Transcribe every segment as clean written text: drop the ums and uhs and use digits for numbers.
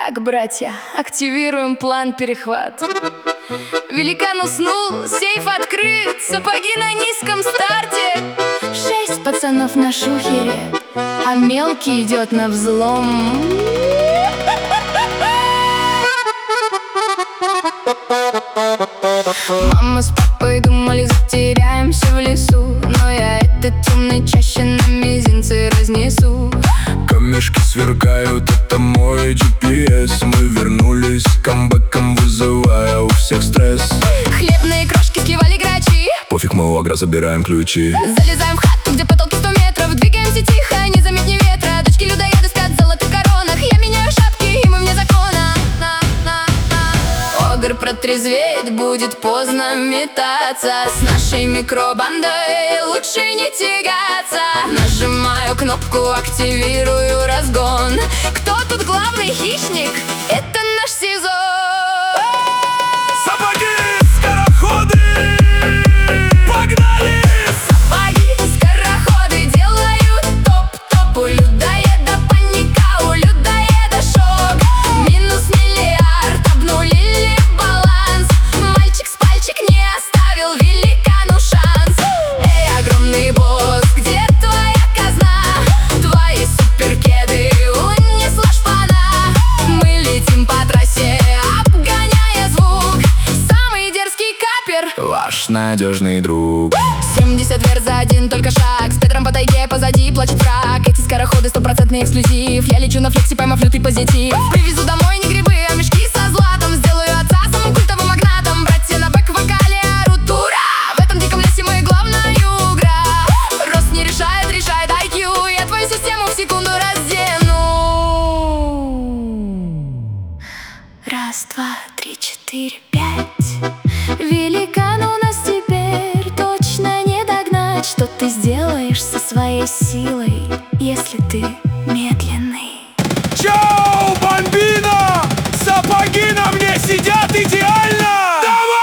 Так, братья, активируем план перехват. Великан уснул, сейф открыт, сапоги на низком старте. 6 пацанов на шухере, а мелкий идет на взлом. Мама с папой думали, затеряемся в лесу, но я этот темный чаще на мизинце разнесу. Камешки сверкают, это мой GPS. Мы вернулись камбэком, вызывая у всех стресс. Хлебные крошки склевали грачи. Пофиг, мы у агро забираем ключи. Залезаем в хату, где потолки 100 метров. Двигаемся тихо, незаметнее ветра. Дочки людоеды спят в золотых коронах. Я меняю шапки, и мы вне закона. Огр протрезветь, будет поздно метаться. С нашей микробандой лучше не тягаться. Нажимаю кнопку, активирую разгон. Кто тут главный хищник? Это наш сезон. Сапоги, скороходы, погнали! Сапоги, скороходы делают топ-топ. У людоеда паника, у людоеда шок. Минус миллиард, обнулили баланс. Мальчик с пальчик не оставил великану шанс. Эй, огромный босс, где твоя казна? Твои суперкеды унесла шпана. Мы летим по трассе, обгоняя звук. Самый дерзкий капер, Ваш надежный друг. 70 вверх за один только шаг. С Петром по тайге, позади плачет враг. Эти скороходы 100% эксклюзив. Я лечу на флексе, поймав лютый позитив. Привезу домой не грибы, а мешки со златом. Сделаю отца самым культовым магнатом. Братья на бэк-вокале орут ура. В этом диком лесе мы главная игра. Рост не решает, решает IQ. Я твою систему в секунду раздену. Раз, два, три, четыре, 5. Великан у нас теперь точно не догнать. Что ты сделаешь со своей силой, если ты медленный? Чао, бомбина! Сапоги на мне сидят идеально!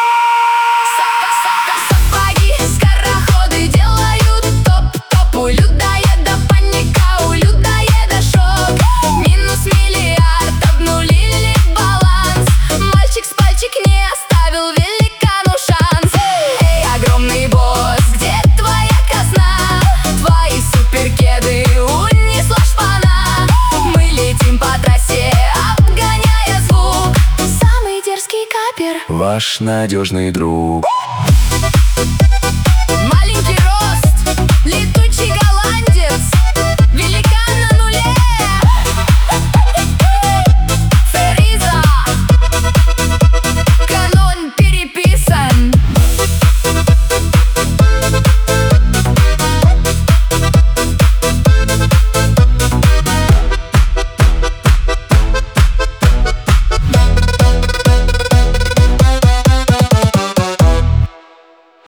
Сапоги, скороходы делают топ-топ. У людоеда паника, у людоеда шок. Минус миллиард, обнулили баланс. Мальчик с пальчик не оставил великану шанс. Эй, огромный босс, где твоя казна? Твои суперкеды унесла шпана. Мы летим по трассе, обгоняя звук. Самый дерзкий капер, Ваш надежный друг.